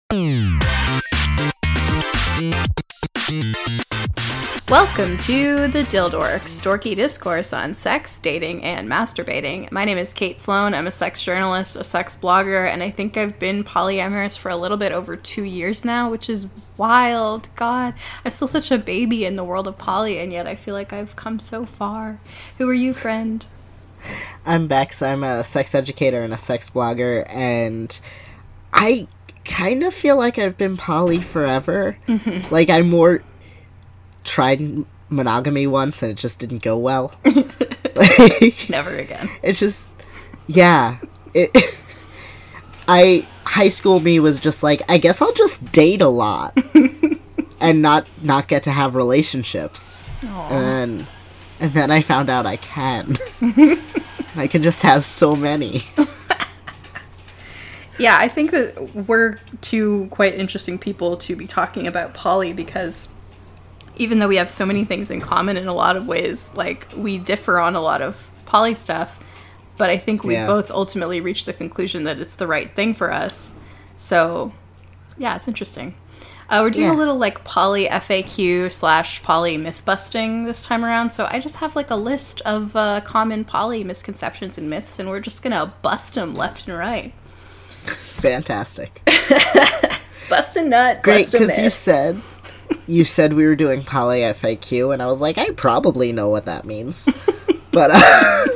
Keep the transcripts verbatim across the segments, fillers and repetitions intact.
Welcome to the Dildorks, dorky discourse on sex, dating, and masturbating. My name is Kate Sloan. I'm a sex journalist, a sex blogger, and I think I've been polyamorous for a little bit over two years now, which is wild. God, I'm still such a baby in the world of poly, and yet I feel like I've come so far. Who are you, friend? I'm Bex. I'm a sex educator and a sex blogger, and I kind of feel like I've been poly forever. Mm-hmm. Like, I more tried monogamy once, and it just didn't go well. Like, never again. It's just, yeah. It, I, high school me was just like, I guess I'll just date a lot and not, not get to have relationships. Aww. And and then I found out I can. I can just have so many. Yeah, I think that we're two quite interesting people to be talking about poly, because even though we have so many things in common in a lot of ways, like, we differ on a lot of poly stuff, but I think we yeah. both ultimately reached the conclusion that it's the right thing for us. So, yeah, it's interesting. Uh, we're doing yeah. a little, like, poly F A Q slash poly myth busting this time around, so I just have, like, a list of uh, common poly misconceptions and myths, and we're just gonna bust them left and right. Fantastic. Bust a nut. Great, because you said you said we were doing poly F A Q, and I was like, I probably know what that means. But uh...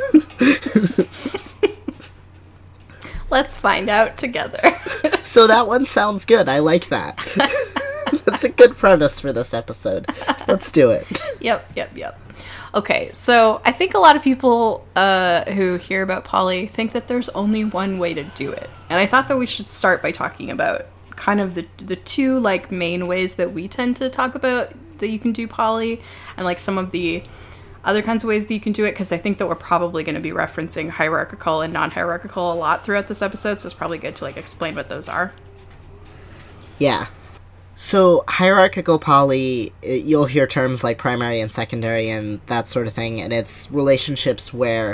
let's find out together. So that one sounds good. I like that. That's a good premise for this episode. Let's do it. Yep, yep, yep. Okay, so I think a lot of people uh, who hear about poly think that there's only one way to do it. And I thought that we should start by talking about kind of the the two, like, main ways that we tend to talk about that you can do poly, and, like, some of the other kinds of ways that you can do it, because I think that we're probably going to be referencing hierarchical and non-hierarchical a lot throughout this episode, so it's probably good to, like, explain what those are. Yeah. So, hierarchical poly, you'll hear terms like primary and secondary and that sort of thing, and it's relationships where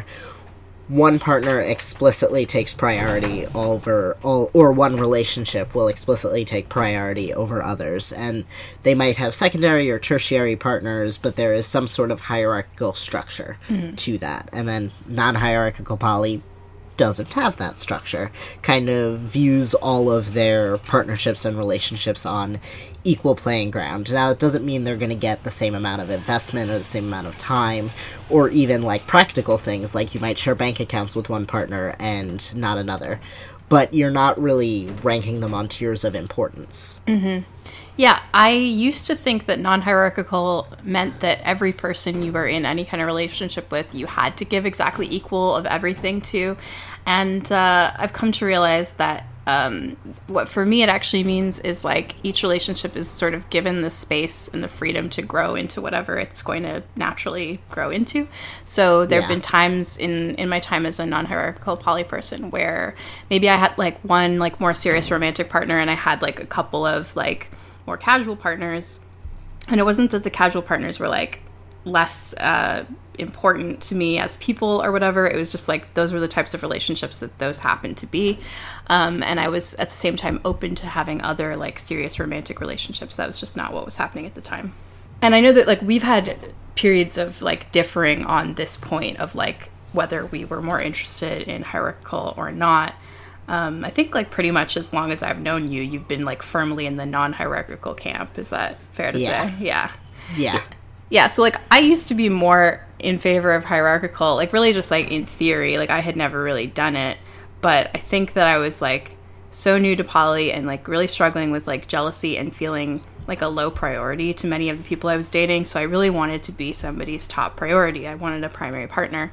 one partner explicitly takes priority over, all, or one relationship will explicitly take priority over others, and they might have secondary or tertiary partners, but there is some sort of hierarchical structure mm-hmm. to that, and then non-hierarchical poly doesn't have that structure, kind of views all of their partnerships and relationships on equal playing ground. Now, it doesn't mean they're going to get the same amount of investment or the same amount of time, or even, like, practical things, like you might share bank accounts with one partner and not another, but you're not really ranking them on tiers of importance. Mm-hmm. Yeah, I used to think that non-hierarchical meant that every person you were in any kind of relationship with, you had to give exactly equal of everything to. And uh, I've come to realize that um, what for me it actually means is, like, each relationship is sort of given the space and the freedom to grow into whatever it's going to naturally grow into. So there have yeah. been times in, in my time as a non-hierarchical poly person where maybe I had, like, one, like, more serious romantic partner, and I had, like, a couple of, like, more casual partners, and it wasn't that the casual partners were, like, less uh, important to me as people or whatever. It was just, like, those were the types of relationships that those happened to be, um, and I was at the same time open to having other, like, serious romantic relationships. That was just not what was happening at the time. And I know that, like, we've had periods of, like, differing on this point of, like, whether we were more interested in hierarchical or not. Um, I think, like, pretty much as long as I've known you, you've been, like, firmly in the non-hierarchical camp. Is that fair to yeah. say? Yeah. Yeah. Yeah, so, like, I used to be more in favor of hierarchical, like, really just, like, in theory. Like, I had never really done it, but I think that I was, like, so new to poly and, like, really struggling with, like, jealousy and feeling like a low priority to many of the people I was dating, so I really wanted to be somebody's top priority. I wanted a primary partner.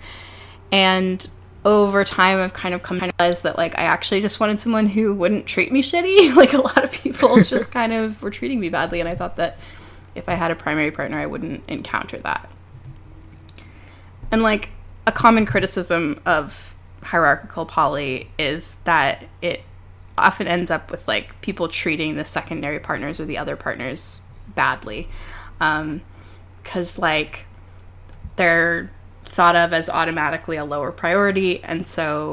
And over time, I've kind of come to realize that, like, I actually just wanted someone who wouldn't treat me shitty. Like, a lot of people just kind of were treating me badly, and I thought that if I had a primary partner, I wouldn't encounter that. And, like, a common criticism of hierarchical poly is that it often ends up with, like, people treating the secondary partners or the other partners badly. Um, 'cause, like, they're thought of as automatically a lower priority, and so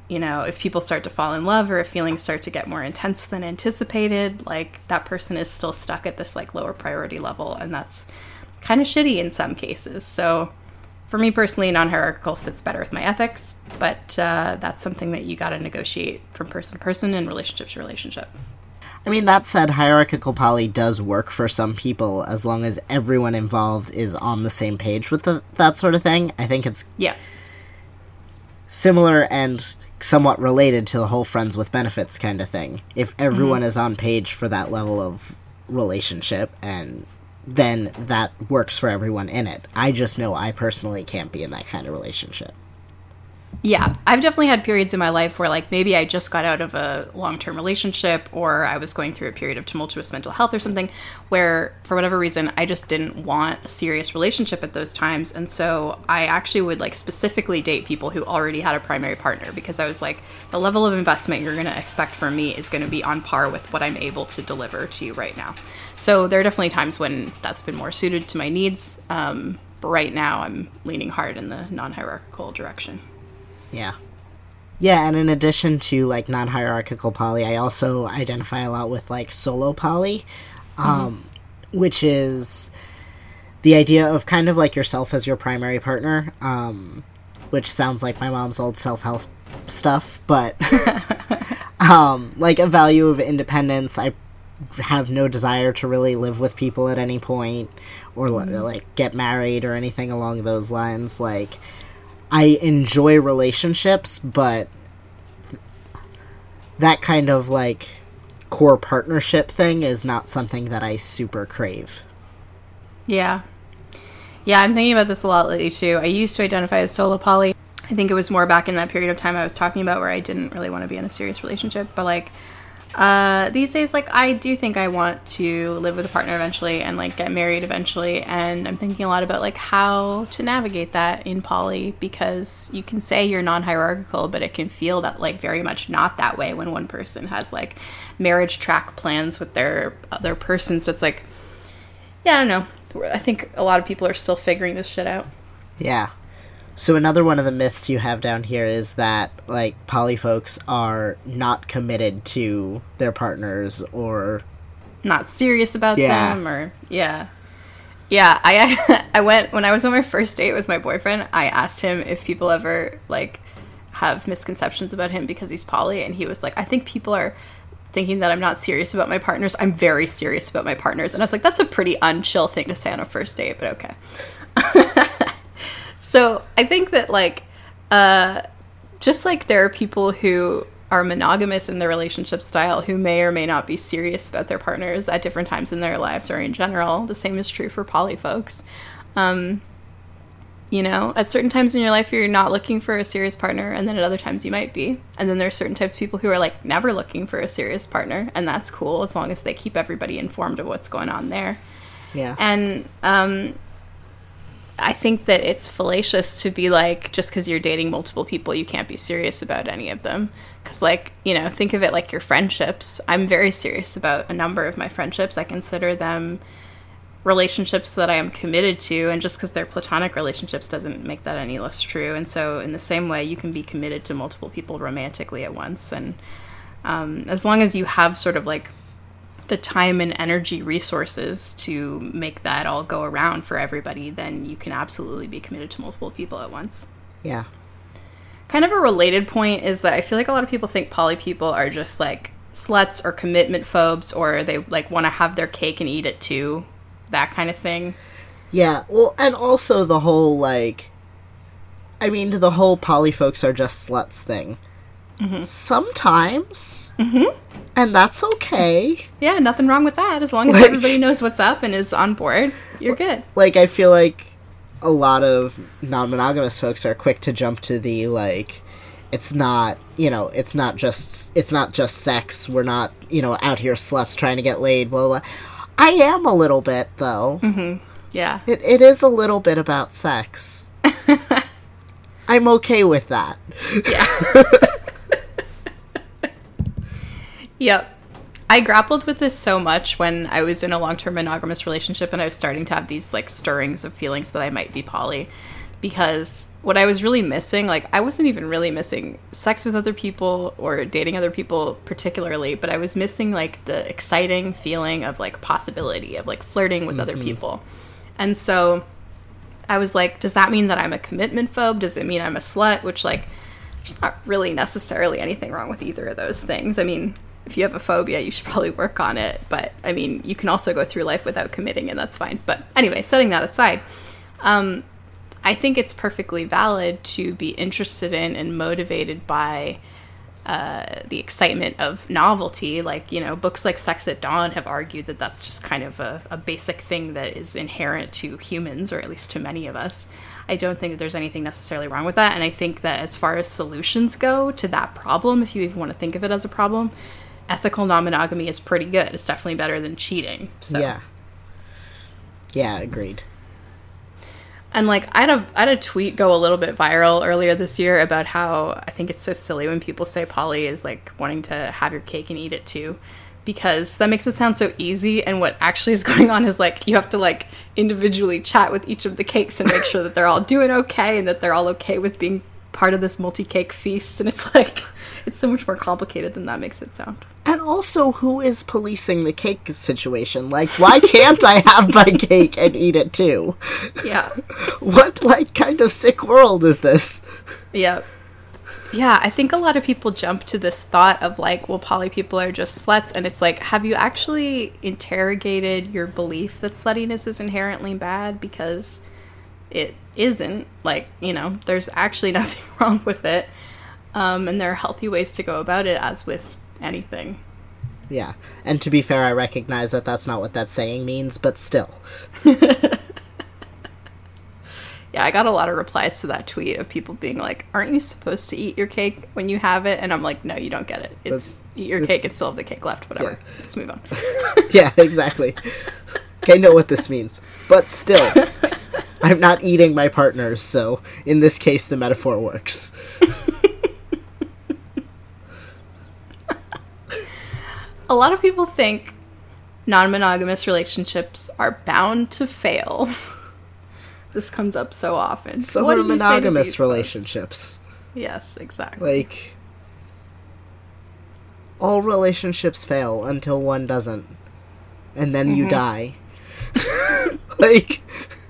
you know, if people start to fall in love or if feelings start to get more intense than anticipated, like that person is still stuck at this like lower priority level, and that's kind of shitty in some cases. So for me personally, non-hierarchical sits better with my ethics, but uh, that's something that you got to negotiate from person to person and relationship to relationship. I mean, that said, hierarchical poly does work for some people as long as everyone involved is on the same page with the, that sort of thing. I think it's yeah similar and somewhat related to the whole friends with benefits kind of thing. If everyone mm-hmm. is on page for that level of relationship, and then that works for everyone in it. I just know I personally can't be in that kind of relationship. Yeah, I've definitely had periods in my life where, like, maybe I just got out of a long-term relationship, or I was going through a period of tumultuous mental health or something, where, for whatever reason, I just didn't want a serious relationship at those times. And so I actually would, like, specifically date people who already had a primary partner, because I was like, the level of investment you're going to expect from me is going to be on par with what I'm able to deliver to you right now. So there are definitely times when that's been more suited to my needs. Um, but right now, I'm leaning hard in the non-hierarchical direction. Yeah. Yeah, and in addition to, like, non-hierarchical poly, I also identify a lot with, like, solo poly, um, mm-hmm. which is the idea of kind of, like, yourself as your primary partner, um, which sounds like my mom's old self-help stuff, but, um, like, a value of independence. I have no desire to really live with people at any point, or, mm-hmm. like, get married or anything along those lines, like... I enjoy relationships, but that kind of, like, core partnership thing is not something that I super crave. Yeah. Yeah, I'm thinking about this a lot lately, too. I used to identify as solo poly. I think it was more back in that period of time I was talking about where I didn't really want to be in a serious relationship. But, like, uh, these days, like, I do think I want to live with a partner eventually and, like, get married eventually. And I'm thinking a lot about, like, how to navigate that in poly, because you can say you're non-hierarchical, but it can feel that, like, very much not that way when one person has, like, marriage track plans with their other person. So it's like, yeah, I don't know. I think a lot of people are still figuring this shit out. Yeah. So another one of the myths you have down here is that, like, poly folks are not committed to their partners, or... not serious about yeah. them, or... Yeah. Yeah, I I went... When I was on my first date with my boyfriend, I asked him if people ever, like, have misconceptions about him because he's poly, and he was like, I think people are thinking that I'm not serious about my partners. I'm very serious about my partners. And I was like, that's a pretty unchill thing to say on a first date, but okay. So I think that, like, uh, just like there are people who are monogamous in their relationship style who may or may not be serious about their partners at different times in their lives or in general, the same is true for poly folks. Um, you know, at certain times in your life, you're not looking for a serious partner, and then at other times you might be. And then there are certain types of people who are, like, never looking for a serious partner, and that's cool as long as they keep everybody informed of what's going on there. Yeah. And, um... I think that it's fallacious to be like, just because you're dating multiple people, you can't be serious about any of them. Because, like, you know, think of it like your friendships. I'm very serious about a number of my friendships. I consider them relationships that I am committed to, and just because they're platonic relationships doesn't make that any less true. And so in the same way, you can be committed to multiple people romantically at once. And um, as long as you have sort of, like, the time and energy resources to make that all go around for everybody, then you can absolutely be committed to multiple people at once. Yeah. Kind of a related point is that I feel like a lot of people think poly people are just, like, sluts or commitment phobes, or they, like, want to have their cake and eat it too, that kind of thing. Yeah, well, and also the whole, like, I mean, the whole poly folks are just sluts thing. Mm-hmm. Sometimes. Mm-hmm. And that's okay. Yeah, nothing wrong with that. As long as like, everybody knows what's up and is on board, you're good. Like, I feel like a lot of non-monogamous folks are quick to jump to the, like, it's not, you know, it's not just, it's not just sex. We're not, you know, out here sluts trying to get laid, blah, blah. I am a little bit, though. Mm-hmm. Yeah. It It is a little bit about sex. I'm okay with that. Yeah. Yep. I grappled with this so much when I was in a long-term monogamous relationship and I was starting to have these, like, stirrings of feelings that I might be poly, because what I was really missing, like, I wasn't even really missing sex with other people or dating other people particularly, but I was missing, like, the exciting feeling of, like, possibility, of, like, flirting with mm-hmm. other people. And so I was like, does that mean that I'm a commitment phobe? Does it mean I'm a slut? Which, like, there's not really necessarily anything wrong with either of those things. I mean, if you have a phobia, you should probably work on it. But, I mean, you can also go through life without committing, and that's fine. But anyway, setting that aside, um, I think it's perfectly valid to be interested in and motivated by uh, the excitement of novelty. Like, you know, books like Sex at Dawn have argued that that's just kind of a, a basic thing that is inherent to humans, or at least to many of us. I don't think that there's anything necessarily wrong with that. And I think that as far as solutions go to that problem, if you even want to think of it as a problem, ethical non-monogamy is pretty good. It's definitely better than cheating. So. Yeah. Yeah, agreed. And, like, I had, a, I had a tweet go a little bit viral earlier this year about how I think it's so silly when people say poly is, like, wanting to have your cake and eat it, too. Because that makes it sound so easy, and what actually is going on is, like, you have to, like, individually chat with each of the cakes and make sure that they're all doing okay and that they're all okay with being part of this multi-cake feast. And it's, like, it's so much more complicated than that makes it sound. And also, who is policing the cake situation? Like, why can't I have my cake and eat it too? Yeah. What, like, kind of sick world is this? Yeah. Yeah, I think a lot of people jump to this thought of, like, well, poly people are just sluts, and it's like, have you actually interrogated your belief that sluttiness is inherently bad? Because it isn't. Like, you know, there's actually nothing wrong with it. Um, and there are healthy ways to go about it, as with anything. Yeah, and to be fair, I recognize that that's not what that saying means, but still. Yeah, I got a lot of replies to that tweet of people being like, aren't you supposed to eat your cake when you have it? And I'm like, no, you don't get it. It's that's, eat your it's, cake and still have the cake left, whatever. Yeah. Let's move on. Yeah, exactly. Okay, I know what this means. But still, I'm not eating my partners, so in this case, the metaphor works. A lot of people think non-monogamous relationships are bound to fail. This comes up so often. So what are monogamous relationships? Folks? Yes, exactly. Like, all relationships fail until one doesn't. And then mm-hmm. you die. Like,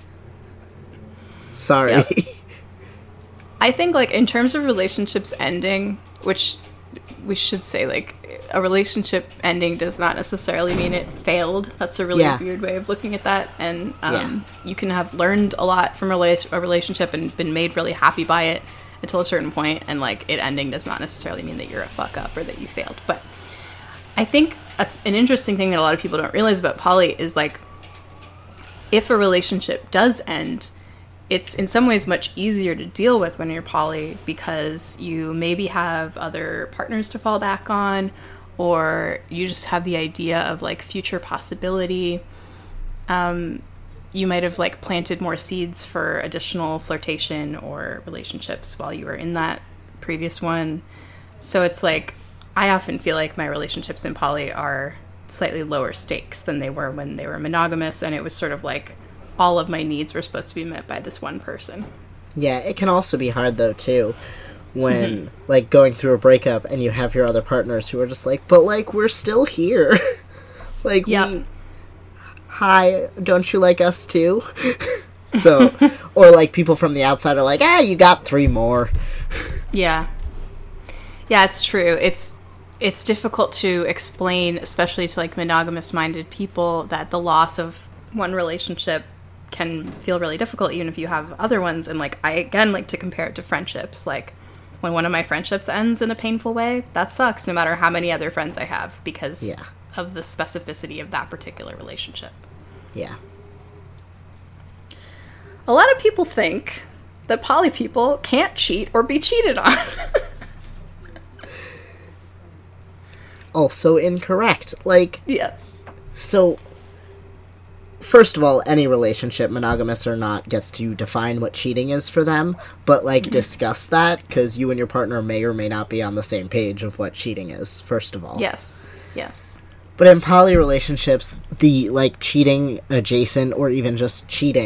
sorry. Yep. I think, like, in terms of relationships ending, which we should say, like, a relationship ending does not necessarily mean it failed. That's a really yeah. weird way of looking at that. And um, yeah. you can have learned a lot from a, rela- a relationship and been made really happy by it until a certain point, and, like, it ending does not necessarily mean that you're a fuck up or that you failed. But I think a, an interesting thing that a lot of people don't realize about poly is, like, if a relationship does end, it's in some ways much easier to deal with when you're poly, because you maybe have other partners to fall back on, or you just have the idea of, like, future possibility. Um, you might have, like, planted more seeds for additional flirtation or relationships while you were in that previous one. So it's like, I often feel like my relationships in poly are slightly lower stakes than they were when they were monogamous, and it was sort of like all of my needs were supposed to be met by this one person. Yeah, it can also be hard, though, too, when, mm-hmm. like, going through a breakup and you have your other partners who are just like, but, like, we're still here. Like, yep. we... Hi, don't you like us, too? So, or, like, people from the outside are like, ah, you got three more. Yeah. Yeah, it's true. It's it's difficult to explain, especially to, like, monogamous-minded people, that the loss of one relationship can feel really difficult, even if you have other ones. And, like, I, again, like to compare it to friendships. Like, when one of my friendships ends in a painful way, that sucks, no matter how many other friends I have, because yeah. of the specificity of that particular relationship. Yeah. A lot of people think that poly people can't cheat or be cheated on. Also incorrect. Like, yes. So, first of all, any relationship, monogamous or not, gets to define what cheating is for them, but, like, mm-hmm. discuss that, because you and your partner may or may not be on the same page of what cheating is, first of all. Yes, yes. But in poly relationships, the, like, cheating adjacent, or even just cheating,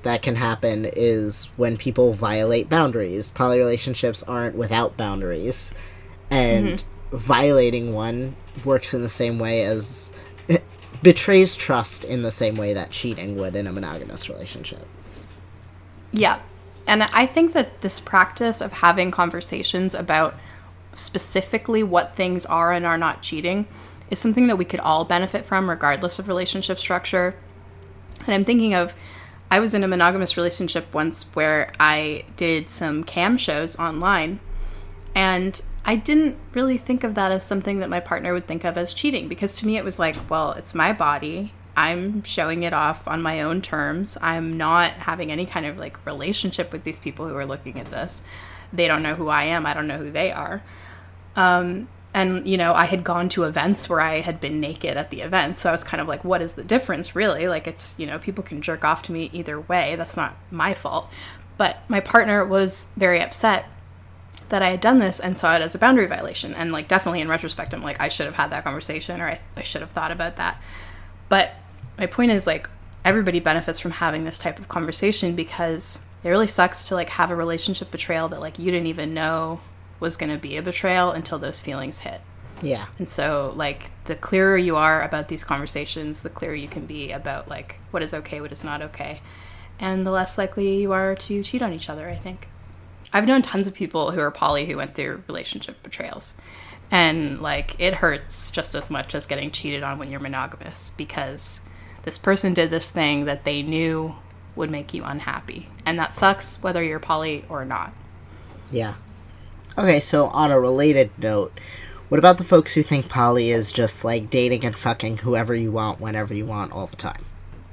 that can happen is when people violate boundaries. Poly relationships aren't without boundaries, and mm-hmm. violating one works in the same way as... betrays trust in the same way that cheating would in a monogamous relationship. Yeah. And I think that this practice of having conversations about specifically what things are and are not cheating is something that we could all benefit from regardless of relationship structure. And I'm thinking of, I was in a monogamous relationship once where I did some cam shows online, and I didn't really think of that as something that my partner would think of as cheating, because to me it was like, well, it's my body. I'm showing it off on my own terms. I'm not having any kind of like relationship with these people who are looking at this. They don't know who I am. I don't know who they are. Um, and, you know, I had gone to events where I had been naked at the event. So I was kind of like, what is the difference really? Like, it's, you know, people can jerk off to me either way. That's not my fault. But my partner was very upset that I had done this and saw it as a boundary violation. And like, definitely in retrospect, I'm like, I should have had that conversation, or I, I should have thought about that. But my point is, like, everybody benefits from having this type of conversation, because it really sucks to like have a relationship betrayal that like you didn't even know was going to be a betrayal until those feelings hit. Yeah. And so like the clearer you are about these conversations, the clearer you can be about like what is okay, what is not okay. And the less likely you are to cheat on each other, I think. I've known tons of people who are poly who went through relationship betrayals. And like it hurts just as much as getting cheated on when you're monogamous, because this person did this thing that they knew would make you unhappy. And that sucks whether you're poly or not. Yeah. Okay, so on a related note, what about the folks who think poly is just like dating and fucking whoever you want, whenever you want, all the time?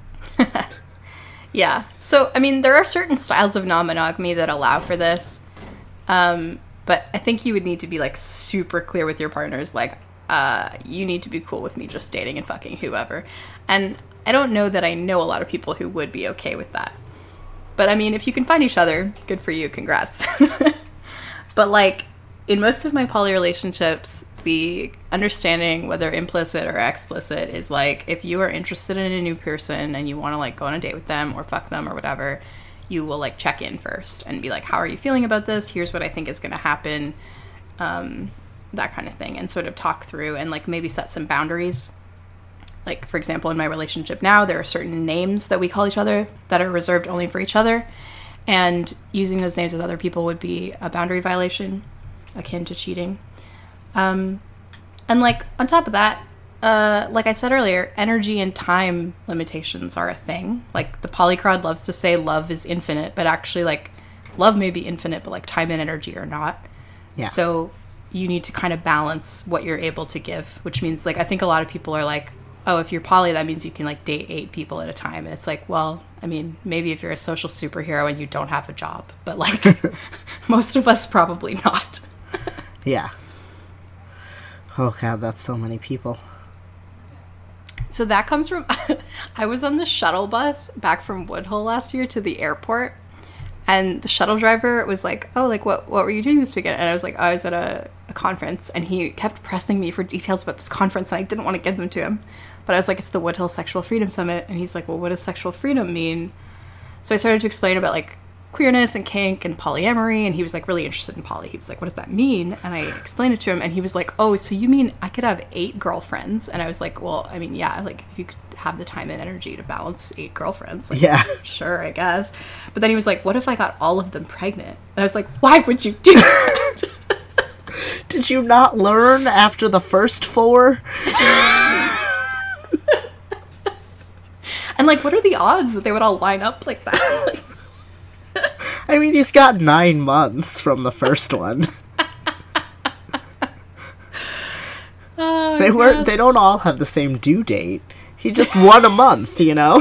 Yeah. So, I mean, there are certain styles of non-monogamy that allow for this. Um, but I think you would need to be like super clear with your partners, like, uh, you need to be cool with me just dating and fucking whoever. And I don't know that I know a lot of people who would be okay with that. But I mean, if you can find each other, good for you, congrats. But like, in most of my poly relationships, the understanding, whether implicit or explicit, is like, if you are interested in a new person and you want to like go on a date with them or fuck them or whatever, you will like check in first and be like, how are you feeling about this? Here's what I think is going to happen. Um, that kind of thing. And sort of talk through and like maybe set some boundaries. Like, for example, in my relationship now, there are certain names that we call each other that are reserved only for each other. And using those names with other people would be a boundary violation, akin to cheating. Um, and, like, on top of that, uh, like I said earlier, energy and time limitations are a thing. Like, the poly crowd loves to say love is infinite, but actually, like, love may be infinite, but, like, time and energy are not. Yeah. So you need to kind of balance what you're able to give, which means, like, I think a lot of people are like, oh, if you're poly, that means you can, like, date eight people at a time. And it's like, well, I mean, maybe if you're a social superhero and you don't have a job. But, like, most of us probably not. Yeah. Oh, God, that's so many people. So that comes from... I was on the shuttle bus back from Woodhull last year to the airport. And the shuttle driver was like, oh, like, what what were you doing this weekend? And I was like, oh, I was at a, a conference. And he kept pressing me for details about this conference, and I didn't want to give them to him. But I was like, it's the Woodhull Sexual Freedom Summit. And he's like, well, what does sexual freedom mean? So I started to explain about, like, queerness and kink and polyamory. And he was, like, really interested in poly. He was like, what does that mean? And I explained it to him. And he was like, oh, so you mean I could have eight girlfriends? And I was like, well, I mean, yeah, like, if you could have the time and energy to balance eight girlfriends. Like, yeah. Sure, I guess. But then he was like, what if I got all of them pregnant? And I was like, why would you do that? Did you not learn after the first four? And, like, what are the odds that they would all line up like that? I mean, he's got nine months from the first one. Oh, they were they don't all have the same due date. He just won a month, you know?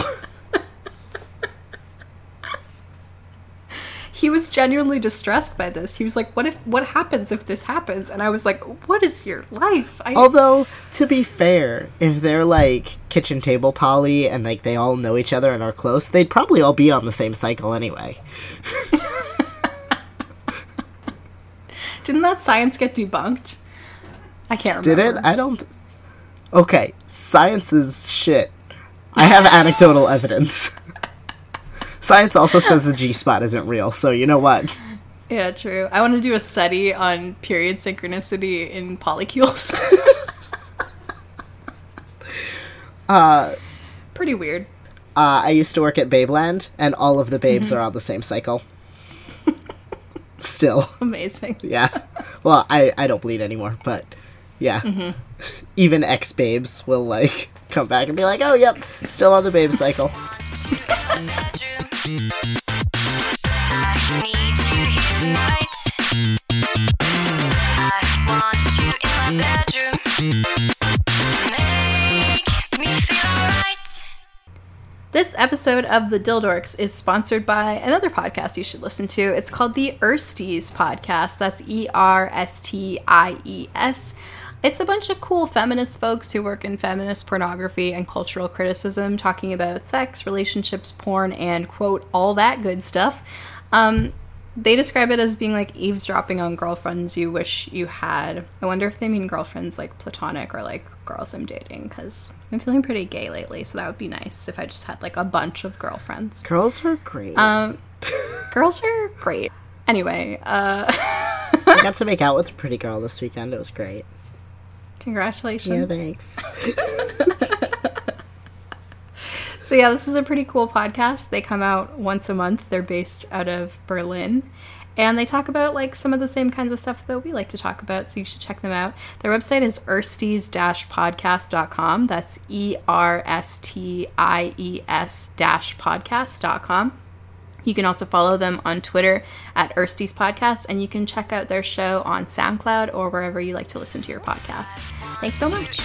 He was genuinely distressed by this. He was like, what if, what happens if this happens? And I was like, what is your life? I... Although, to be fair, if they're, like, kitchen table poly and, like, they all know each other and are close, they'd probably all be on the same cycle anyway. Didn't that science get debunked? I can't remember. Did it? I don't... Th- okay, science is shit. I have anecdotal evidence. Science also says the G-spot isn't real, so you know what? Yeah, true. I want to do a study on period synchronicity in polycules. uh, Pretty weird. Uh, I used to work at Babeland, and all of the babes mm-hmm. are on the same cycle. Still. Amazing. Yeah. Well, I, I don't bleed anymore, but yeah. Mm-hmm. Even ex-babes will, like, come back and be like, oh, yep, still on the babe cycle. This episode of The Dildorks is sponsored by another podcast you should listen to. It's called the Ersties Podcast. That's E R S T I E S. It's a bunch of cool feminist folks who work in feminist pornography and cultural criticism, talking about sex, relationships, porn, and, quote, all that good stuff. Um, they describe it as being like eavesdropping on girlfriends you wish you had. I wonder if they mean girlfriends like platonic or like girls I'm dating, because I'm feeling pretty gay lately, so that would be nice if I just had like a bunch of girlfriends. Girls are great. Um, girls are great. Anyway, uh... I got to make out with a pretty girl this weekend. It was great. Congratulations. Yeah, thanks. So yeah, this is a pretty cool podcast. They come out once a month. They're based out of Berlin. And they talk about like some of the same kinds of stuff that we like to talk about, so you should check them out. Their website is ersties dash podcast dot com. That's E R S T I E S dash podcast dot com. You can also follow them on Twitter at Ersties Podcast, and you can check out their show on SoundCloud or wherever you like to listen to your podcasts. Thanks so much.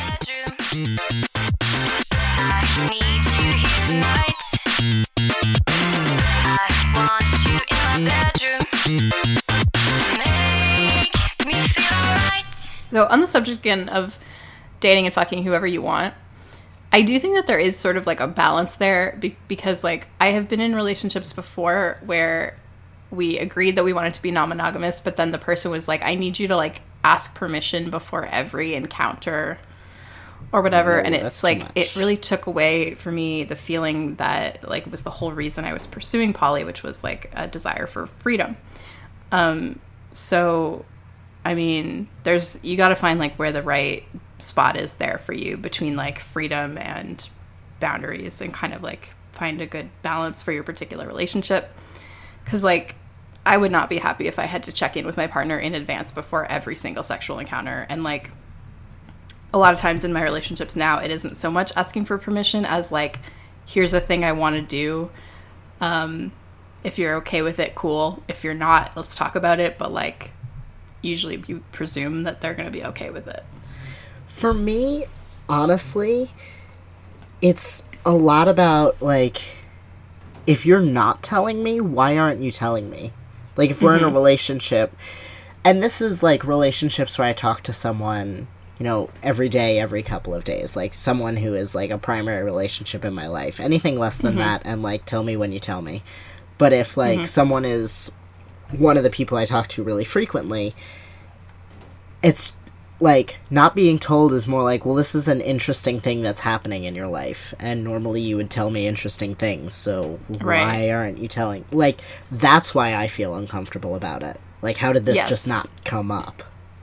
So on the subject again of dating and fucking whoever you want, I do think that there is sort of like a balance there be- because like I have been in relationships before where we agreed that we wanted to be non-monogamous, but then the person was like, I need you to like ask permission before every encounter or whatever. Oh, and it's like, it really took away for me the feeling that like was the whole reason I was pursuing poly, which was like a desire for freedom. Um, so, I mean, there's, you got to find like where the right spot is there for you between like freedom and boundaries, and kind of like find a good balance for your particular relationship. Because like I would not be happy if I had to check in with my partner in advance before every single sexual encounter. And like a lot of times in my relationships now, it isn't so much asking for permission as like, here's a thing I want to do. Um, if you're okay with it, cool. If you're not, let's talk about it. But like usually you presume that they're going to be okay with it. For me, honestly, it's a lot about, like, if you're not telling me, why aren't you telling me? Like, if we're mm-hmm. in a relationship, and this is, like, relationships where I talk to someone, you know, every day, every couple of days, like, someone who is, like, a primary relationship in my life. Anything less than mm-hmm. that, and, like, tell me when you tell me. But if, like, mm-hmm. someone is one of the people I talk to really frequently, it's like, not being told is more like, well, this is an interesting thing that's happening in your life, and normally you would tell me interesting things, so right. why aren't you telling? Like, that's why I feel uncomfortable about it. Like, how did this yes. just not come up?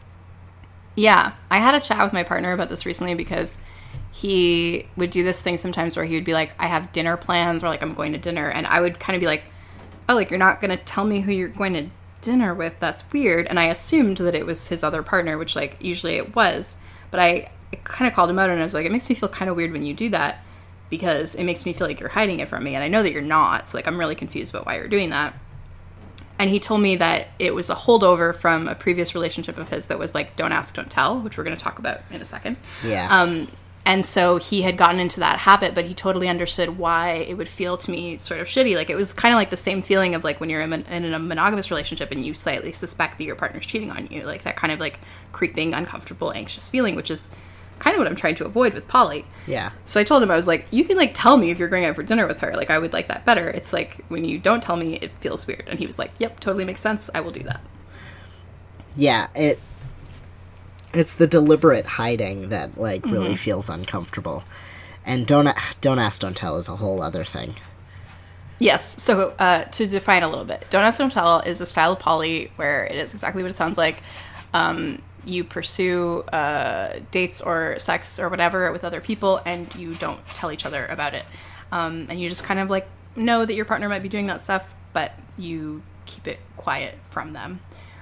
Yeah, I had a chat with my partner about this recently because he would do this thing sometimes where he would be like, I have dinner plans, or like, I'm going to dinner, and I would kind of be like, oh, like, you're not going to tell me who you're going to dinner with, that's weird. And I assumed that it was his other partner, which like usually it was, but I, I kind of called him out, and I was like, it makes me feel kind of weird when you do that, because it makes me feel like you're hiding it from me, and I know that you're not, so like I'm really confused about why you're doing that. And he told me that it was a holdover from a previous relationship of his that was like, don't ask, don't tell, which we're going to talk about in a second. Yeah. Um, and so he had gotten into that habit, but he totally understood why it would feel to me sort of shitty. Like, it was kind of like the same feeling of like when you're in, in a monogamous relationship and you slightly suspect that your partner's cheating on you, like that kind of like creeping, uncomfortable, anxious feeling, which is kind of what I'm trying to avoid with poly. Yeah. So I told him, I was like, you can like tell me if you're going out for dinner with her. Like, I would like that better. It's like when you don't tell me, it feels weird. And he was like, yep, totally makes sense. I will do that. Yeah, it it's the deliberate hiding that like really mm-hmm. feels uncomfortable. And don't don't ask, don't tell is a whole other thing. Yes. So uh, to define a little bit, Don't Ask, Don't Tell is a style of poly where it is exactly what it sounds like. Um, you pursue uh, dates or sex or whatever with other people, and you don't tell each other about it. Um, and you just kind of like know that your partner might be doing that stuff, but you keep it quiet from them.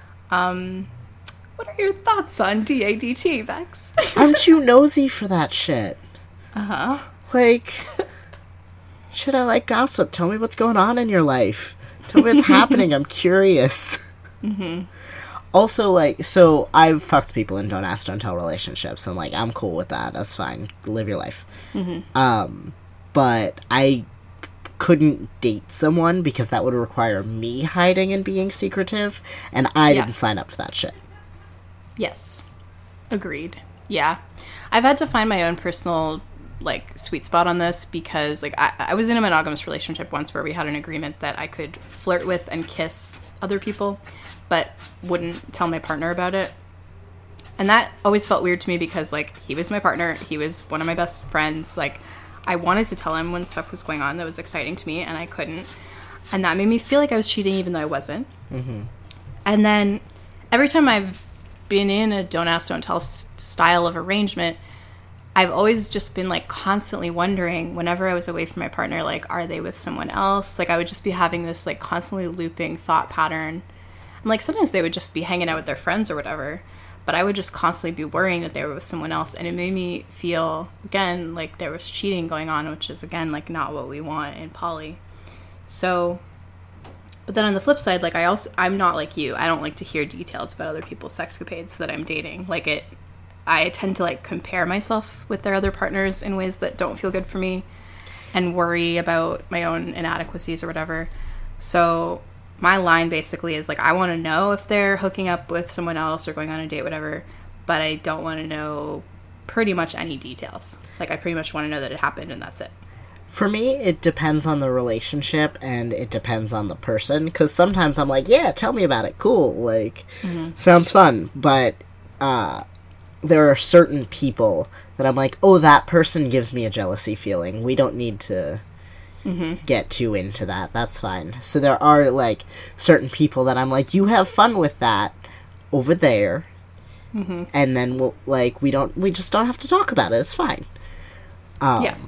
Um, what are your thoughts on D A D T, Vex? I'm too nosy for that shit. Uh-huh. Like, shit, I like gossip. Tell me what's going on in your life. Tell me what's happening. I'm curious. Mm-hmm. Also, like, so I've fucked people in Don't Ask, Don't Tell relationships, and, like, I'm cool with that. That's fine. Live your life. Mm-hmm. Um, but I couldn't date someone because that would require me hiding and being secretive, and I Yeah. didn't sign up for that shit. Yes. Agreed. Yeah. I've had to find my own personal, like, sweet spot on this because, like, I, I was in a monogamous relationship once where we had an agreement that I could flirt with and kiss other people, but wouldn't tell my partner about it. And that always felt weird to me because, like, he was my partner. He was one of my best friends. Like, I wanted to tell him when stuff was going on that was exciting to me, and I couldn't. And that made me feel like I was cheating even though I wasn't. Mm-hmm. And then every time I've been in a Don't Ask, Don't Tell s- style of arrangement, I've always just been, like, constantly wondering whenever I was away from my partner, like, are they with someone else? Like, I would just be having this, like, constantly looping thought pattern. And, like, sometimes they would just be hanging out with their friends or whatever, but I would just constantly be worrying that they were with someone else, and it made me feel, again, like there was cheating going on, which is, again, like, not what we want in poly. So, but then on the flip side, like, I also, I'm not like you. I don't like to hear details about other people's sexcapades that I'm dating. Like, it, I tend to, like, compare myself with their other partners in ways that don't feel good for me and worry about my own inadequacies or whatever. So my line basically is, like, I want to know if they're hooking up with someone else or going on a date, whatever, but I don't want to know pretty much any details. Like, I pretty much want to know that it happened and that's it. For me, it depends on the relationship, and it depends on the person, because sometimes I'm like, yeah, tell me about it, cool, like, Mm-hmm. sounds fun, but, uh, there are certain people that I'm like, oh, that person gives me a jealousy feeling, we don't need to Mm-hmm. get too into that, that's fine. So there are, like, certain people that I'm like, you have fun with that over there, Mm-hmm. and then we'll, like, we don't, we just don't have to talk about it, it's fine. Um, Yeah.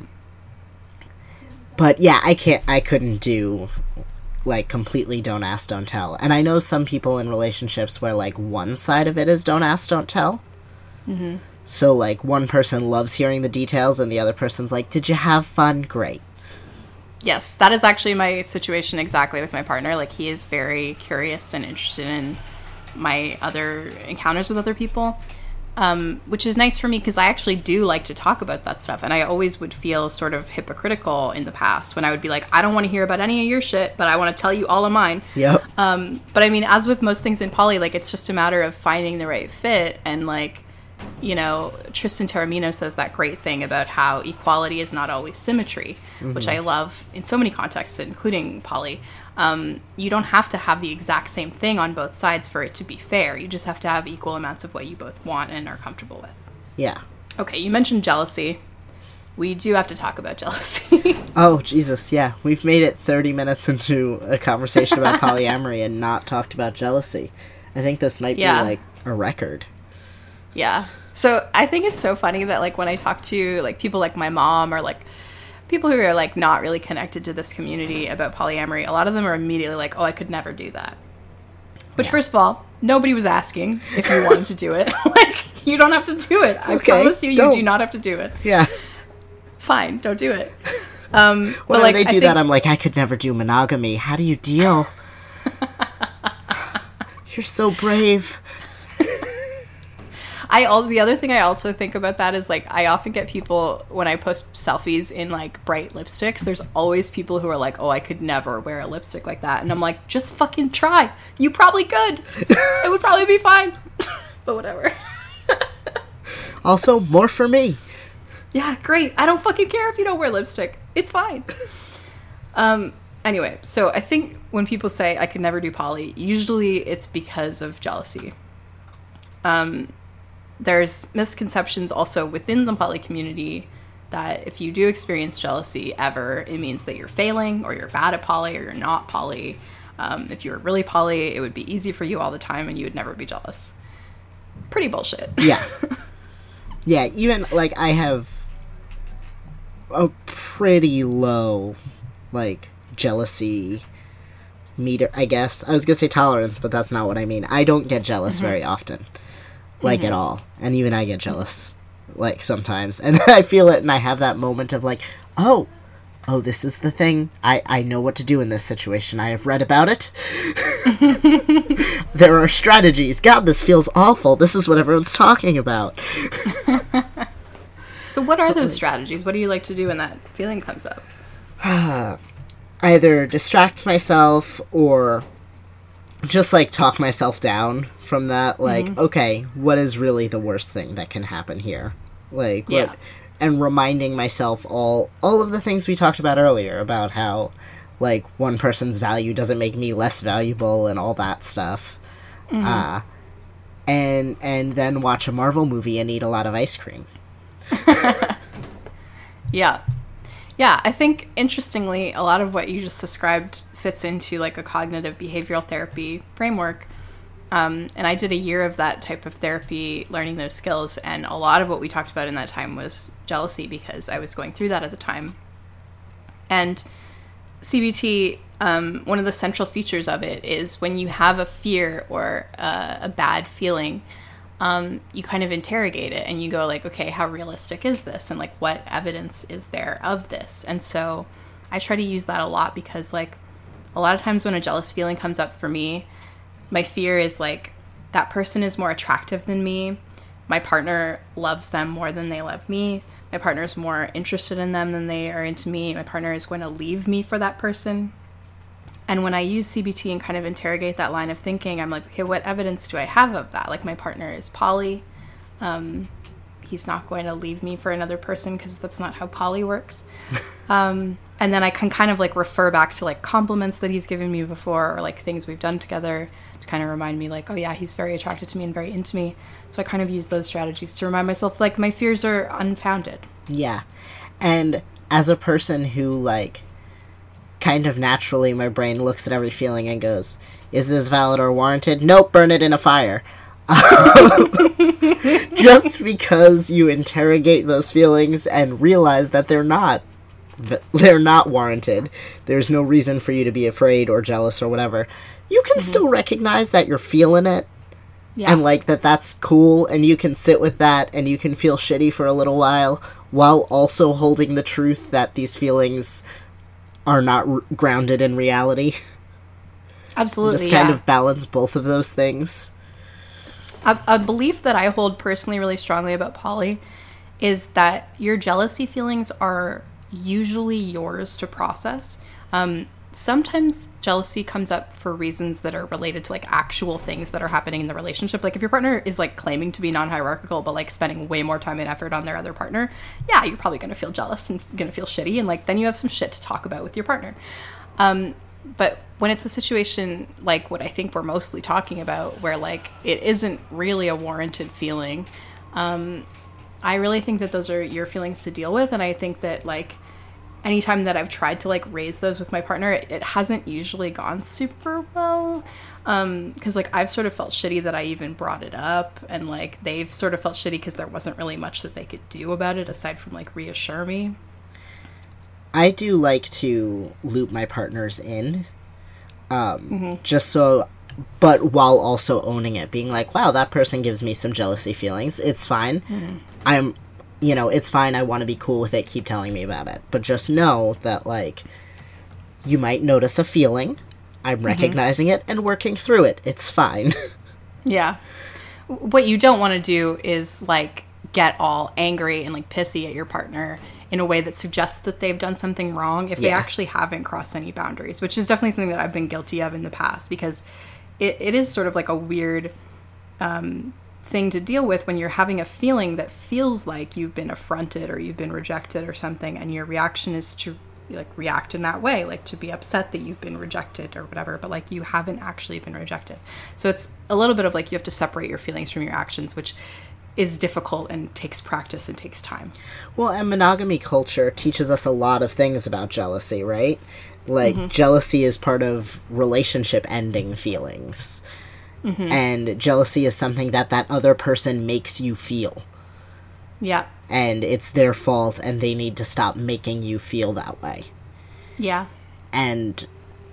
But yeah, I can't, I couldn't do, like, completely Don't Ask, Don't Tell. And I know some people in relationships where, like, one side of it is Don't Ask, Don't Tell. Mm-hmm. So, like, one person loves hearing the details and the other person's like, did you have fun? Great. Yes, that is actually my situation exactly with my partner. Like, he is very curious and interested in my other encounters with other people, um, which is nice for me because I actually do like to talk about that stuff. And I always would feel sort of hypocritical in the past when I would be like, I don't want to hear about any of your shit, but I want to tell you all of mine. Yep. Um, but I mean, as with most things in poly, like, it's just a matter of finding the right fit. And, like, you know, Tristan Taormino says that great thing about how equality is not always symmetry, mm-hmm. which I love in so many contexts, including poly. Um, you don't have to have the exact same thing on both sides for it to be fair. You just have to have equal amounts of what you both want and are comfortable with. Yeah. Okay, you mentioned jealousy. We do have to talk about jealousy. Oh, Jesus, yeah. We've made it thirty minutes into a conversation about polyamory and not talked about jealousy. I think this might Yeah. be, like, a record. Yeah. So I think it's so funny that, like, when I talk to, like, people like my mom or, like, people who are, like, not really connected to this community about polyamory, a lot of them are immediately like, oh, I could never do that. Which, Yeah. first of all, nobody was asking if you wanted to do it. Like, you don't have to do it. I Okay, promise you, you don't. do not have to do it. Yeah. Fine, don't do it. Um, but, When like, they I do think- that, I'm like, I could never do monogamy. How do you deal? You're so brave. I all the other thing I also think about that is, like, I often get people when I post selfies in, like, bright lipsticks. There's always people who are like, "Oh, I could never wear a lipstick like that," and I'm like, "Just fucking try. You probably could. It would probably be fine." But whatever. Also, more for me. Yeah, great. I don't fucking care if you don't wear lipstick. It's fine. Um. Anyway, so I think when people say I could never do poly, usually it's because of jealousy. Um. There's misconceptions also within the poly community that if you do experience jealousy ever, it means that you're failing, or you're bad at poly, or you're not poly. Um, if you were really poly, it would be easy for you all the time and you would never be jealous. Pretty bullshit. Yeah. Yeah, even, like, I have a pretty low, like, jealousy meter, I guess. I was gonna say tolerance, but that's not what I mean. I don't get jealous mm-hmm. very often. Like, mm-hmm. at all. And even I get jealous, like, sometimes. And then I feel it, and I have that moment of, like, oh, oh, this is the thing. I, I know what to do in this situation. I have read about it. There are strategies. God, this feels awful. This is what everyone's talking about. So what are those strategies? What do you like to do when that feeling comes up? Either distract myself or just, like, talk myself down from that. Like, mm-hmm. okay, what is really the worst thing that can happen here? Like, yeah. what... And reminding myself all all of the things we talked about earlier about how, like, one person's value doesn't make me less valuable and all that stuff. Mm-hmm. Uh, and and then watch a Marvel movie and eat a lot of ice cream. Yeah. Yeah, I think, interestingly, a lot of what you just described fits into, like, a cognitive behavioral therapy framework. Um, and I did a year of that type of therapy, learning those skills, and a lot of what we talked about in that time was jealousy, because I was going through that at the time. And C B T, um, one of the central features of it is when you have a fear or uh, a bad feeling, um, you kind of interrogate it, and you go, like, okay, how realistic is this? And, like, what evidence is there of this? And so I try to use that a lot, because, like, a lot of times when a jealous feeling comes up for me, my fear is, like, that person is more attractive than me. My partner loves them more than they love me. My partner is more interested in them than they are into me. My partner is going to leave me for that person. And when I use C B T and kind of interrogate that line of thinking, I'm like, okay, what evidence do I have of that? Like, my partner is poly. Um, he's not going to leave me for another person, because that's not how poly works. um, and then I can kind of, like, refer back to, like, compliments that he's given me before, or, like, things we've done together, to kind of remind me, like, oh yeah, he's very attracted to me and very into me. So I kind of use those strategies to remind myself, like, my fears are unfounded. Yeah. And as a person who, like, kind of naturally, my brain looks at every feeling and goes, is this valid or warranted? Nope, burn it in a fire. Just because you interrogate those feelings and realize that they're not they're not warranted, there's no reason for you to be afraid or jealous or whatever, you can mm-hmm. still recognize that you're feeling it. Yeah. And, like, that that's cool, and you can sit with that, and you can feel shitty for a little while, while also holding the truth that these feelings are not r- grounded in reality. Absolutely, just kind yeah. of balance both of those things. A, a belief that I hold personally really strongly about poly is that your jealousy feelings are usually yours to process. Um, sometimes jealousy comes up for reasons that are related to, like, actual things that are happening in the relationship. Like, if your partner is, like, claiming to be non-hierarchical but, like, spending way more time and effort on their other partner, yeah, you're probably going to feel jealous and going to feel shitty, and, like, then you have some shit to talk about with your partner. Um, but when it's a situation like what I think we're mostly talking about, where, like, it isn't really a warranted feeling, um, I really think that those are your feelings to deal with. And I think that, like, anytime that I've tried to, like, raise those with my partner, it, it hasn't usually gone super well. Um, because, like, I've sort of felt shitty that I even brought it up, and, like, they've sort of felt shitty because there wasn't really much that they could do about it aside from, like, reassure me. I do like to loop my partners in, um, mm-hmm. just so, but while also owning it, being like, wow, that person gives me some jealousy feelings. It's fine. Mm-hmm. I'm, you know, it's fine. I want to be cool with it. Keep telling me about it. But just know that, like, you might notice a feeling. I'm mm-hmm. recognizing it and working through it. It's fine. Yeah. What you don't want to do is, like, get all angry and, like, pissy at your partner in a way that suggests that they've done something wrong if yeah. they actually haven't crossed any boundaries, which is definitely something that I've been guilty of in the past, because it, it is sort of like a weird um, thing to deal with when you're having a feeling that feels like you've been affronted or you've been rejected or something, and your reaction is to, like, react in that way, like to be upset that you've been rejected or whatever, but, like, you haven't actually been rejected. So it's a little bit of, like, you have to separate your feelings from your actions, which is difficult and takes practice and takes time. Well, and monogamy culture teaches us a lot of things about jealousy, right? Like, mm-hmm. jealousy is part of relationship ending feelings. Mm-hmm. And jealousy is something that that other person makes you feel. Yeah. And it's their fault, and they need to stop making you feel that way. Yeah. And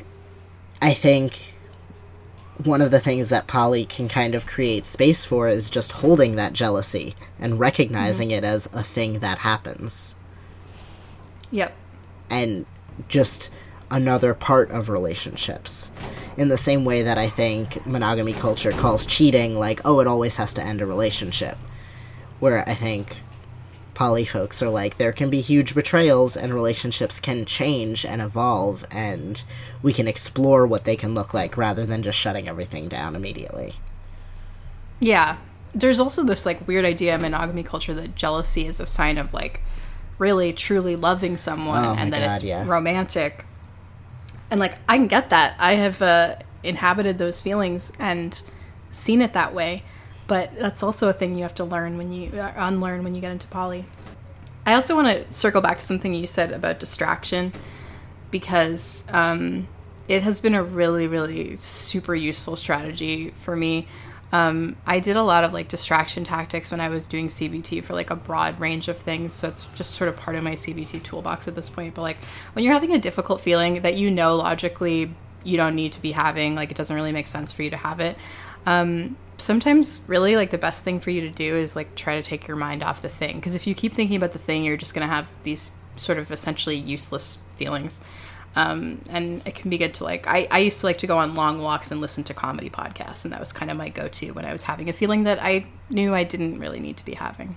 I think one of the things that poly can kind of create space for is just holding that jealousy and recognizing mm-hmm. it as a thing that happens. Yep. And just another part of relationships. In the same way that I think monogamy culture calls cheating, like, oh, it always has to end a relationship. Where I think poly folks are like, there can be huge betrayals and relationships can change and evolve, and we can explore what they can look like rather than just shutting everything down immediately. Yeah. There's also this, like, weird idea in monogamy culture that jealousy is a sign of, like, really, truly loving someone, oh and that God, it's yeah. romantic. And, like, I can get that. I have uh, inhabited those feelings and seen it that way. But that's also a thing you have to learn when you uh, unlearn when you get into poly. I also want to circle back to something you said about distraction, because um, it has been a really, really super useful strategy for me. Um, I did a lot of like distraction tactics when I was doing C B T for like a broad range of things. So it's just sort of part of my C B T toolbox at this point. But like when you're having a difficult feeling that you know logically you don't need to be having, like it doesn't really make sense for you to have it. Um, sometimes really like the best thing for you to do is like try to take your mind off the thing. Because if you keep thinking about the thing, you're just going to have these sort of essentially useless feelings. Um, and it can be good to like, I, I used to like to go on long walks and listen to comedy podcasts. And that was kind of my go-to when I was having a feeling that I knew I didn't really need to be having.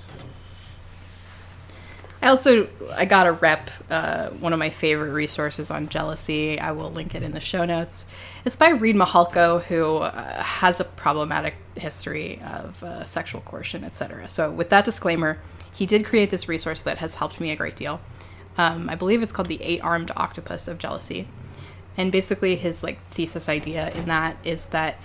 I also, I got to rep uh, one of my favorite resources on jealousy. I will link it in the show notes. It's by Reid Mihalko, who uh, has a problematic history of uh, sexual coercion, et cetera. So with that disclaimer, he did create this resource that has helped me a great deal. Um, I believe it's called the Eight-Armed Octopus of Jealousy. And basically his like thesis idea in that is that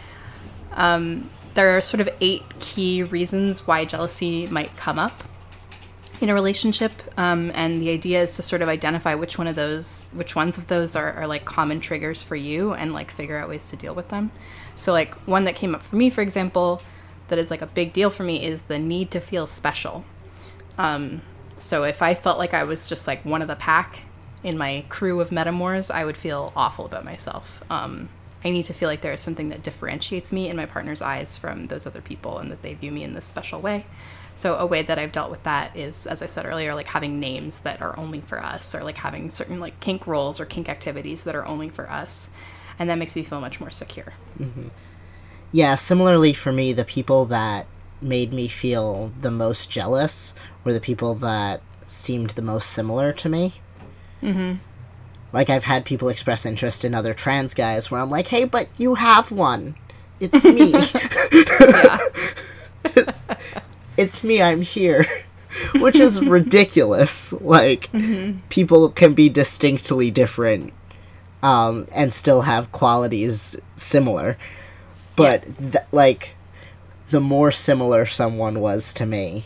um, there are sort of eight key reasons why jealousy might come up in a relationship, um, and the idea is to sort of identify which one of those, which ones of those are, are like common triggers for you, and like figure out ways to deal with them. So like one that came up for me, for example, that is like a big deal for me is the need to feel special. Um, so if I felt like I was just like one of the pack in my crew of metamors, I would feel awful about myself. Um, I need to feel like there is something that differentiates me in my partner's eyes from those other people, and that they view me in this special way. So a way that I've dealt with that is, as I said earlier, like having names that are only for us, or like having certain like kink roles or kink activities that are only for us. And that makes me feel much more secure. Mm-hmm. Yeah, similarly for me, the people that made me feel the most jealous were the people that seemed the most similar to me. Mm-hmm. Like I've had people express interest in other trans guys where I'm like, hey, but you have one. It's me. Yeah. it's, It's me, I'm here. Which is ridiculous. Like, mm-hmm. people can be distinctly different um, and still have qualities similar. But, yeah. th- like, the more similar someone was to me,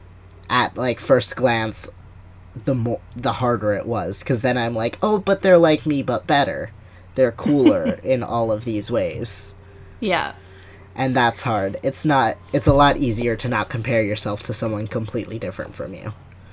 at, like, first glance, the more the harder it was. Because then I'm like, oh, but they're like me, but better. They're cooler in all of these ways. Yeah. And that's hard. It's not, it's a lot easier to not compare yourself to someone completely different from you.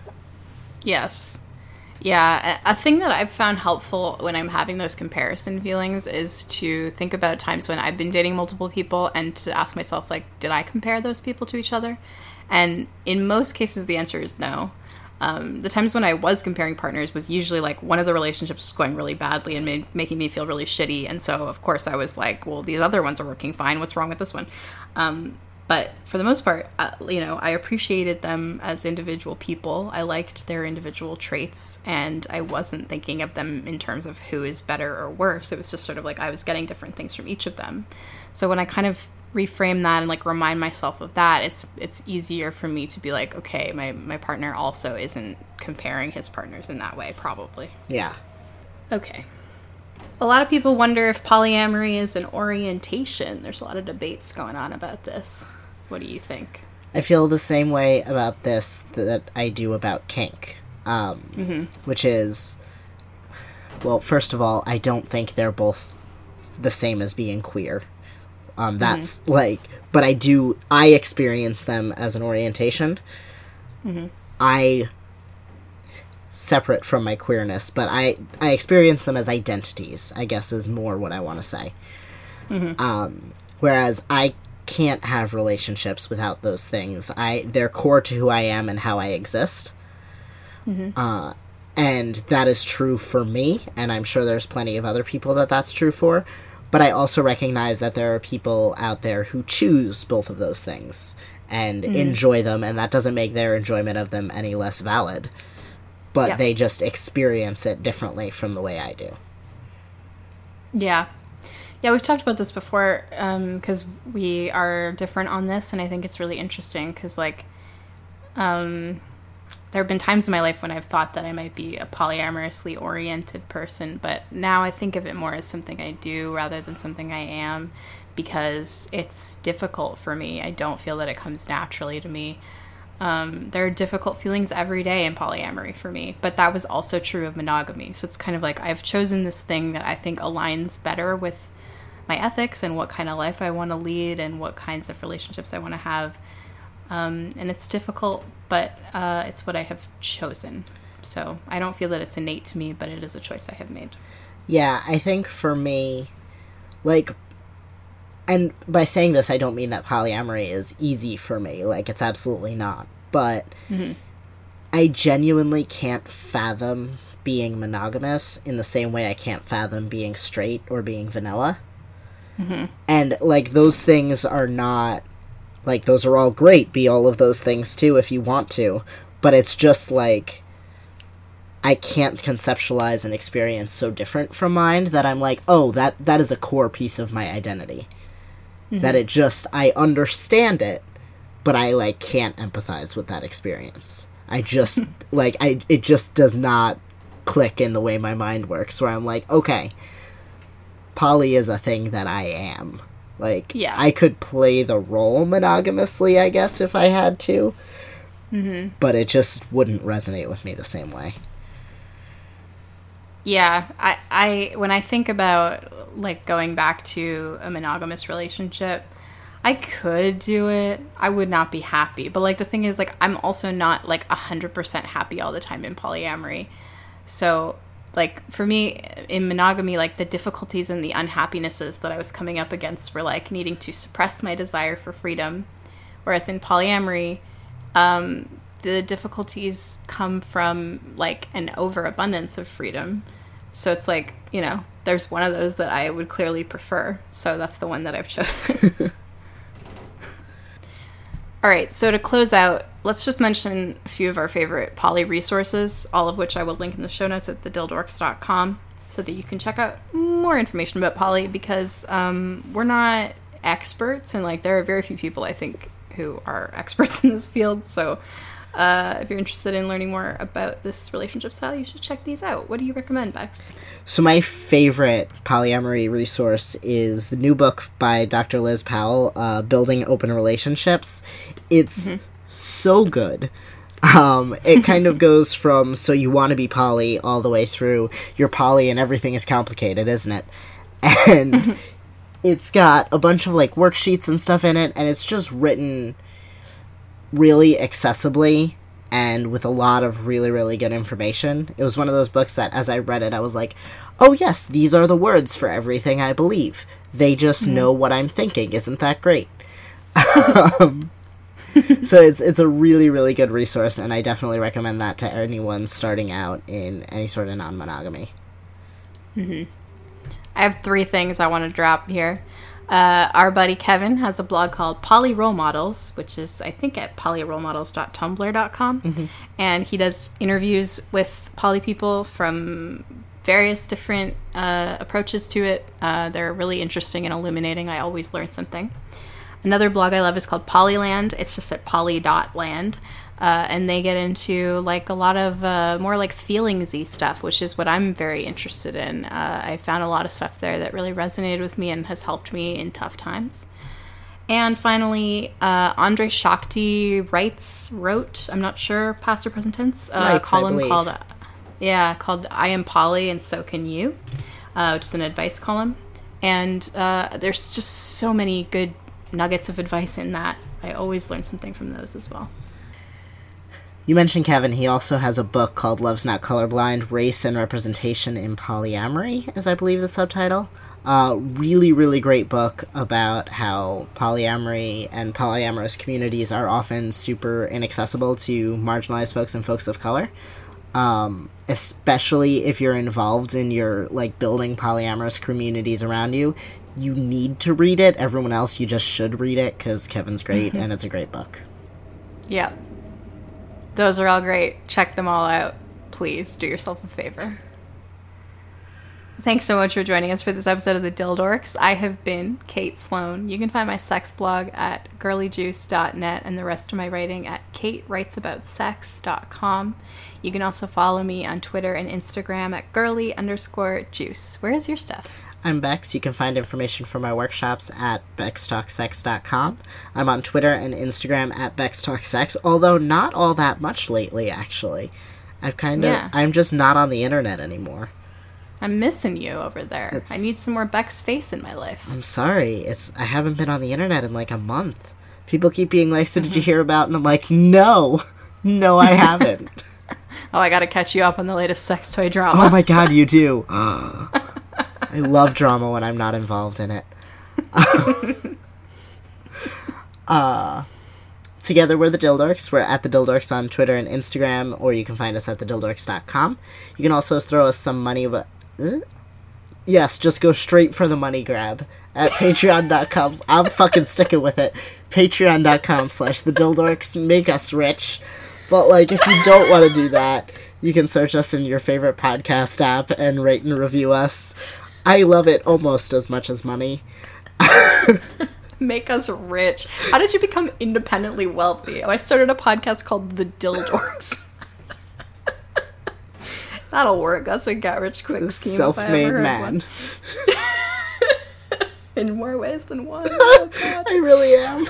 Yes. Yeah. A thing that I've found helpful when I'm having those comparison feelings is to think about times when I've been dating multiple people and to ask myself, like, did I compare those people to each other? And in most cases, the answer is no. Um, the times when I was comparing partners was usually like one of the relationships was going really badly and made, making me feel really shitty. And so, of course, I was like, well, these other ones are working fine. What's wrong with this one? Um, but for the most part, uh, you know, I appreciated them as individual people. I liked their individual traits, and I wasn't thinking of them in terms of who is better or worse. It was just sort of like I was getting different things from each of them. So when I kind of reframe that and like remind myself of that, it's it's easier for me to be like, okay, my my partner also isn't comparing his partners in that way, probably. Yeah. Okay. A lot of people wonder if polyamory is an orientation. There's a lot of debates going on about this. What do you think? I feel the same way about this that I do about kink, um, mm-hmm. which is, well, first of all, I don't think they're both the same as being queer. Um, that's, mm-hmm. like, but I do, I experience them as an orientation. Mm-hmm. I, separate from my queerness, but I, I experience them as identities, I guess is more what I want to say. Mm-hmm. Um, whereas I can't have relationships without those things. I they're core to who I am and how I exist. Mm-hmm. Uh, and that is true for me, and I'm sure there's plenty of other people that that's true for. But I also recognize that there are people out there who choose both of those things and mm-hmm. enjoy them, and that doesn't make their enjoyment of them any less valid. But yeah. they just experience it differently from the way I do. Yeah. Yeah, we've talked about this before, because um, we are different on this, and I think it's really interesting, because, like, um, there have been times in my life when I've thought that I might be a polyamorously oriented person, but now I think of it more as something I do rather than something I am, because it's difficult for me. I don't feel that it comes naturally to me. Um, there are difficult feelings every day in polyamory for me, but that was also true of monogamy. So it's kind of like I've chosen this thing that I think aligns better with my ethics and what kind of life I want to lead and what kinds of relationships I want to have. Um, and it's difficult, but uh, it's what I have chosen. So I don't feel that it's innate to me, but it is a choice I have made. Yeah, I think for me, like, and by saying this, I don't mean that polyamory is easy for me. Like, it's absolutely not. But mm-hmm. I genuinely can't fathom being monogamous in the same way I can't fathom being straight or being vanilla. Mm-hmm. And, like, those things are not, like, those are all great. Be all of those things, too, if you want to. But it's just, like, I can't conceptualize an experience so different from mine that I'm like, oh, that, that is a core piece of my identity. Mm-hmm. That it just, I understand it, but I, like, can't empathize with that experience. I just, like, I it just does not click in the way my mind works, where I'm like, okay, poly is a thing that I am. Like, yeah. I could play the role monogamously, I guess, if I had to. Mm-hmm. But it just wouldn't resonate with me the same way. Yeah, I, I when I think about, like, going back to a monogamous relationship, I could do it. I would not be happy. But, like, the thing is, like, I'm also not, like, one hundred percent happy all the time in polyamory. So, like, for me, in monogamy, like, the difficulties and the unhappinesses that I was coming up against were, like, needing to suppress my desire for freedom. Whereas in polyamory, um, the difficulties come from, like, an overabundance of freedom. So it's like, you know, there's one of those that I would clearly prefer. So that's the one that I've chosen. All right, so to close out, let's just mention a few of our favorite poly resources, all of which I will link in the show notes at the dildorks dot com so that you can check out more information about poly, because um, we're not experts, and, like, there are very few people, I think, who are experts in this field. So uh, if you're interested in learning more about this relationship style, you should check these out. What do you recommend, Bex? So my favorite polyamory resource is the new book by Doctor Liz Powell, uh, Building Open Relationships. It's mm-hmm. so good. Um, it kind of goes from, so you want to be poly, all the way through, you're poly and everything is complicated, isn't it? And mm-hmm. it's got a bunch of, like, worksheets and stuff in it, and it's just written really accessibly and with a lot of really, really good information. It was one of those books that, as I read it, I was like, oh yes, these are the words for everything I believe. They just mm-hmm. know what I'm thinking. Isn't that great? um, so it's it's a really, really good resource, and I definitely recommend that to anyone starting out in any sort of non-monogamy. Mm-hmm. I have three things I want to drop here. Uh, our buddy Kevin has a blog called Poly Role Models, which is, I think, at poly role models dot tumblr dot com. Mm-hmm. And he does interviews with poly people from various different uh, approaches to it. Uh, they're really interesting and illuminating. I always learn something. Another blog I love is called Polyland. It's just at poly dot land. Uh, and they get into, like, a lot of uh, more, like, feelingsy stuff, which is what I'm very interested in. Uh, I found a lot of stuff there that really resonated with me and has helped me in tough times. And finally, uh, Andre Shakti writes, wrote, I'm not sure, past or present tense, a Writes, I column believe. called, uh, yeah, called I Am Polly and So Can You, uh, which is an advice column. And uh, there's just so many good nuggets of advice in that. I always learn something from those as well. You mentioned Kevin. He also has a book called Love's Not Colorblind, Race and Representation in Polyamory, is I believe the subtitle. Uh, really, really great book about how polyamory and polyamorous communities are often super inaccessible to marginalized folks and folks of color. Um, especially if you're involved in your, like, building polyamorous communities around you. You need to read it. Everyone else, you just should read it, because Kevin's great, and it's a great book. Yeah. Those are all great. Check them all out. Please do yourself a favor. Thanks so much for joining us for this episode of the Dildorks. I have been Kate Sloan. You can find my sex blog at girly juice dot net and the rest of my writing at kate writes about sex dot com. You can also follow me on Twitter and Instagram at girly underscore juice. Where is your stuff? I'm Bex. You can find information for my workshops at bex talk sex dot com. I'm on Twitter and Instagram at bex talk sex, although not all that much lately, actually. I've kind of, Yeah. I'm just not on the internet anymore. I'm missing you over there. It's- I need some more Beck's face in my life. I'm sorry. It's I haven't been on the internet in like a month. People keep being like, so did you hear about? And I'm like, no. No, I haven't. Oh, I gotta catch you up on the latest sex toy drama. Oh my god, you do. I love drama when I'm not involved in it. uh, together we're the Dildorks. We're at the Dildorks on Twitter and Instagram, or you can find us at the dildorks dot com. You can also throw us some money, but... Uh? Yes, just go straight for the money grab at patreon dot com. I'm fucking sticking with it. patreon dot com slash the Dildorks. Make us rich. But, like, if you don't want to do that, you can search us in your favorite podcast app and rate and review us. I love it almost as much as money. Make us rich. How did you become independently wealthy? Oh, I started a podcast called The Dildorks. That'll work. That's a get rich quick scheme. Self-made if I ever heard man. one. In more ways than one. Oh, God. I really am.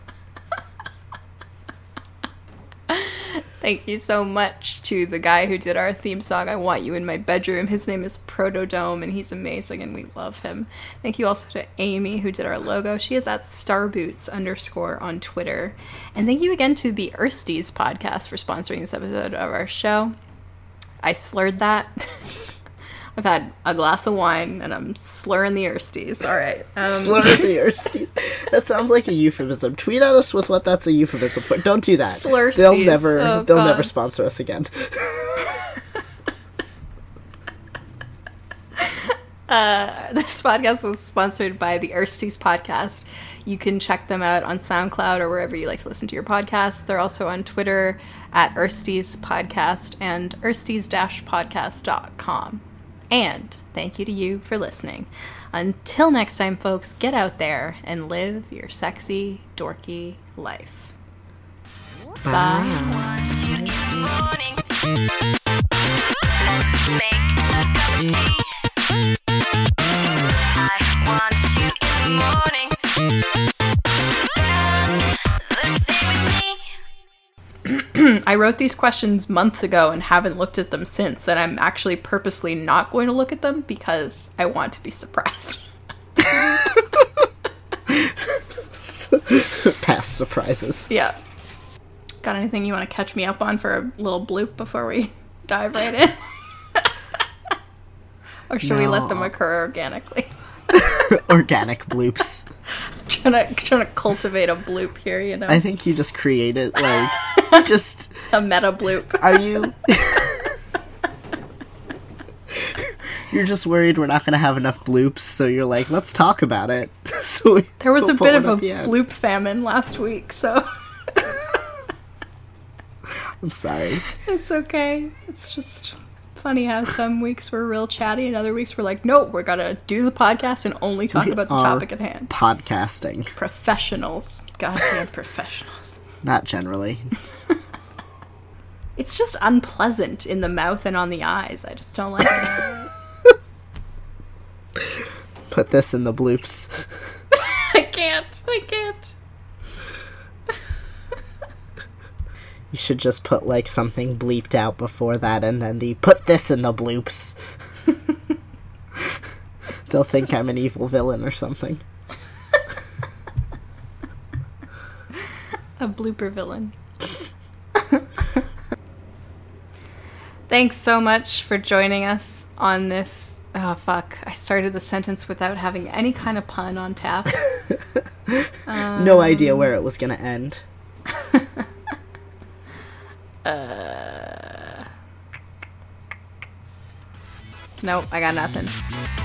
Thank you so much to the guy who did our theme song, I Want You in My Bedroom. His name is Protodome, and he's amazing, and we love him. Thank you also to Amy, who did our logo. She is at starboots underscore on Twitter. And thank you again to the Ersties podcast for sponsoring this episode of our show. I slurred that. I've had a glass of wine, and I'm slurring the Ersties. All right. Um, Slur the Ersties. That sounds like a euphemism. Tweet at us with what that's a euphemism for. Don't do that. Slursties. They'll never. Oh, they'll God. never sponsor us again. Uh, this podcast was sponsored by the Ersties podcast. You can check them out on SoundCloud or wherever you like to listen to your podcasts. They're also on Twitter at Ersties Podcast and ersties dash podcast dot com. And thank you to you for listening. Until next time, folks, get out there and live your sexy, dorky life. Bye. Want you in the morning. Let's make a cup of tea. I want you in the morning. Let's stay with me. I wrote these questions months ago and haven't looked at them since, and I'm actually purposely not going to look at them because I want to be surprised. Past surprises. Yeah. Got anything you want to catch me up on for a little bloop before we dive right in? Or should we let them No. occur organically? Organic bloops. trying to trying to cultivate a bloop here, you know, I think you just created like just. a meta bloop. Are you? You're just worried we're not gonna have enough bloops, so you're like, let's talk about it. So we, There was we'll a put bit of one a at the end. bloop famine last week, so I'm sorry. it's okay. It's just funny how some weeks we're real chatty and other weeks we're like, nope, we're gonna do the podcast and only talk We about the are topic at hand. Podcasting, Professionals. Goddamn professionals. not generally. It's just unpleasant in the mouth and on the eyes. I just don't like it. Put this in the bloops. I can't. I can't. You should just put, like, something bleeped out before that, and then the put this in the bloops. They'll think I'm an evil villain or something. A blooper villain. Thanks so much for joining us on this. Oh, fuck. I started the sentence without having any kind of pun on tap. um, no idea where it was gonna end. uh... Nope, I got nothing.